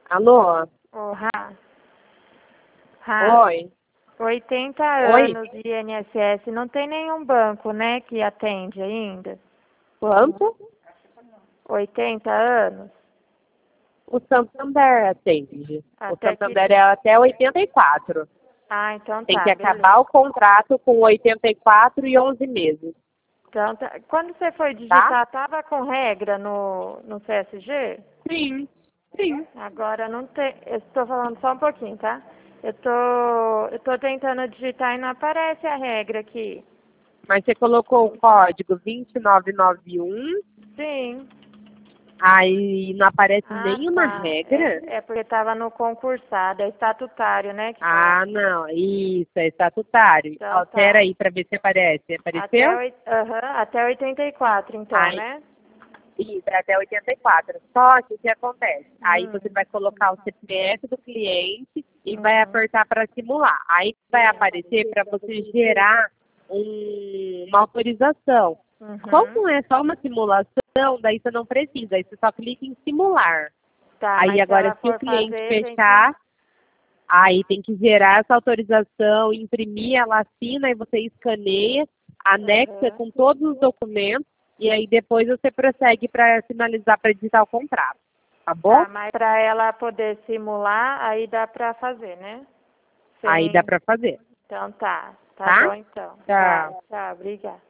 Alô? Ô, Rá, Oi? 80 Oi? anos de INSS, não tem nenhum banco, né, que atende ainda? Quanto? 80 anos? O Santander atende. O Até que Santander é dia? até 84. Ah, então Tem que tá, beleza. acabar o contrato com 84 e 11 meses, Então, quando você foi tá? digitar, tava com regra no CSG? Sim. Sim. Agora não tem. Eu estou falando só um pouquinho, tá? Eu tô tentando digitar e não aparece a regra aqui. Mas você colocou o código 2991, Sim. aí não aparece Ah, nenhuma tá. regra? É porque estava no concursado, é estatutário, né, que fala. Ah, não. Isso, é estatutário. Então Altera tá. aí para ver se aparece. Apareceu? Até 84, então, Aí, né? isso, é até 84. Só que o que acontece? Aí você Hum, vai colocar o CPF do cliente e vai uhum, apertar para simular. Aí vai aparecer para você gerar uma autorização. uhum. Como é só uma simulação, daí você não precisa. Aí você só clica em simular. Tá, Aí mas se agora, ela se o for cliente fazer, tem que... fechar, aí tem que gerar essa autorização, imprimir, ela assina e você escaneia, anexa Uhum. com todos os documentos e aí depois você prossegue para finalizar, para editar o contrato. Tá bom? Tá, mas para ela poder simular, aí dá para fazer, né? Aí dá Sem... para fazer, Então tá. Tá tá? bom então. Tá, Tchau. tchau, obrigada.